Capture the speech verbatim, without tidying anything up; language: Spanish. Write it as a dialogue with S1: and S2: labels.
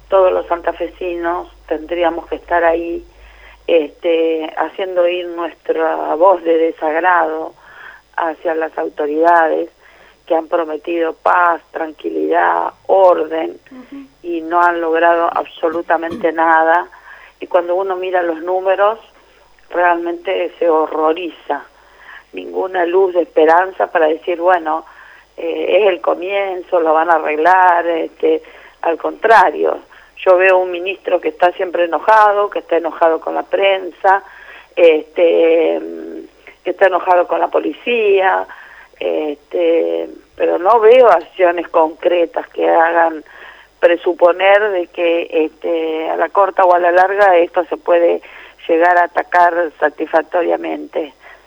S1: todos los santafesinos tendríamos que estar ahí este, haciendo oír nuestra voz de desagrado hacia las autoridades que han prometido paz, tranquilidad, orden, uh-huh. y no han logrado absolutamente nada. Y cuando uno mira los números, realmente se horroriza. Ninguna luz de esperanza para decir, bueno, eh, es el comienzo, lo van a arreglar, este, al contrario. Yo veo un ministro que está siempre enojado, que está enojado con la prensa, este, que está enojado con la policía, este, pero no veo acciones concretas que hagan presuponer de que este, a la corta o a la larga esto se puede llegar a atacar satisfactoriamente.